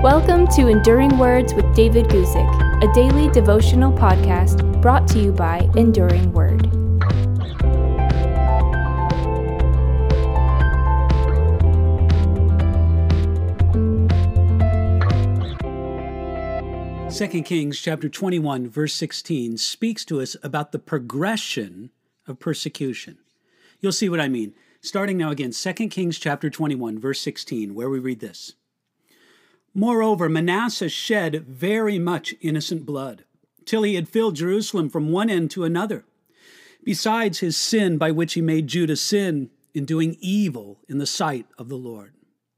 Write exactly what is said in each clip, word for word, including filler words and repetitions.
Welcome to Enduring Words with David Guzik, a daily devotional podcast brought to you by Enduring Word. Second Kings chapter twenty-one, verse sixteen speaks to us about the progression of persecution. You'll see what I mean. Starting now again, Second Kings chapter twenty-one, verse sixteen, where we read this. Moreover, Manasseh shed very much innocent blood, till he had filled Jerusalem from one end to another, besides his sin by which he made Judah sin in doing evil in the sight of the Lord.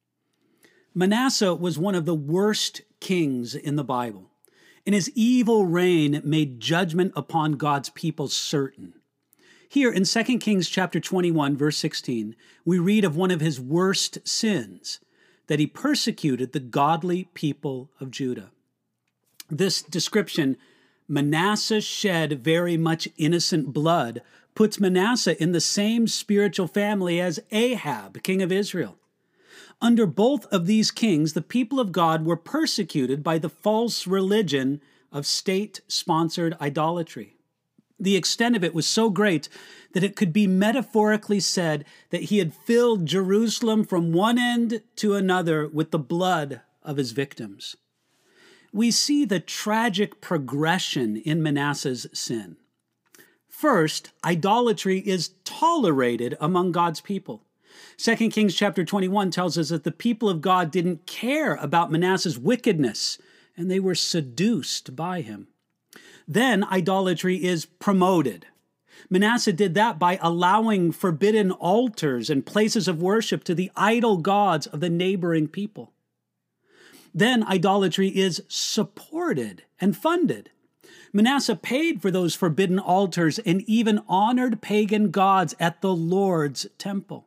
Manasseh was one of the worst kings in the Bible, and his evil reign made judgment upon God's people certain. Here in Second Kings chapter twenty-one, verse sixteen, we read of one of his worst sins, that he persecuted the godly people of Judah. This description, Manasseh shed very much innocent blood, puts Manasseh in the same spiritual family as Ahab, king of Israel. Under both of these kings, the people of God were persecuted by the false religion of state-sponsored idolatry. The extent of it was so great that it could be metaphorically said that he had filled Jerusalem from one end to another with the blood of his victims. We see the tragic progression in Manasseh's sin. First, idolatry is tolerated among God's people. Second Kings chapter twenty-one tells us that the people of God didn't care about Manasseh's wickedness, and they were seduced by him. Then idolatry is promoted. Manasseh did that by allowing forbidden altars and places of worship to the idol gods of the neighboring people. Then idolatry is supported and funded. Manasseh paid for those forbidden altars and even honored pagan gods at the Lord's temple.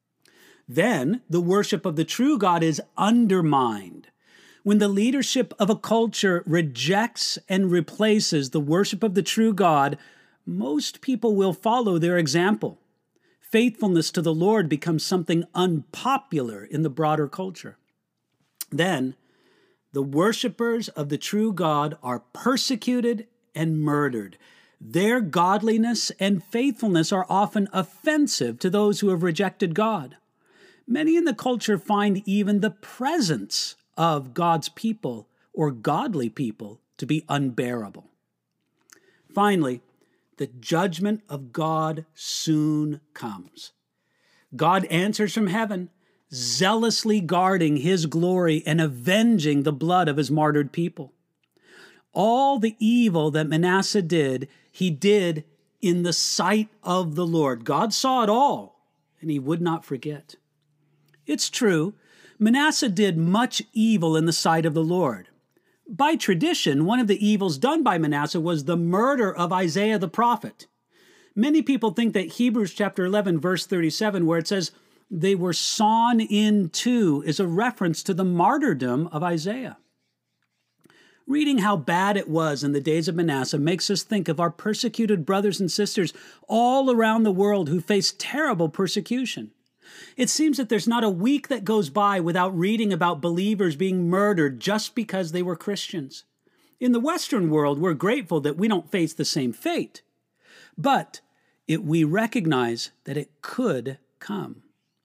Then the worship of the true God is undermined. When the leadership of a culture rejects and replaces the worship of the true God, most people will follow their example. Faithfulness to the Lord becomes something unpopular in the broader culture. Then, the worshipers of the true God are persecuted and murdered. Their godliness and faithfulness are often offensive to those who have rejected God. Many in the culture find even the presence of God's people or godly people to be unbearable. Finally, the judgment of God soon comes. God answers from heaven, zealously guarding his glory and avenging the blood of his martyred people. All the evil that Manasseh did, he did in the sight of the Lord. God saw it all, and he would not forget. It's true, Manasseh did much evil in the sight of the Lord. By tradition, one of the evils done by Manasseh was the murder of Isaiah the prophet. Many people think that Hebrews chapter eleven, verse thirty-seven, where it says, they were sawn in two, is a reference to the martyrdom of Isaiah. Reading how bad it was in the days of Manasseh makes us think of our persecuted brothers and sisters all around the world who face terrible persecution. It seems that there's not a week that goes by without reading about believers being murdered just because they were Christians. In the Western world, we're grateful that we don't face the same fate, but it, we recognize that it could come.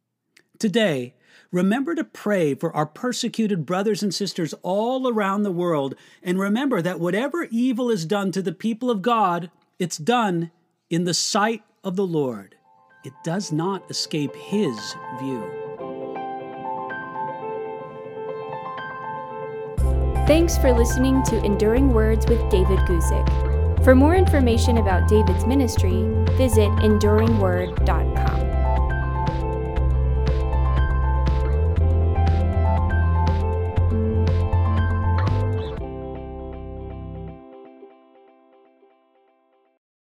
Today, remember to pray for our persecuted brothers and sisters all around the world, and remember that whatever evil is done to the people of God, it's done in the sight of the Lord. It does not escape his view. Thanks for listening to Enduring Words with David Guzik. For more information about David's ministry, visit enduring word dot com.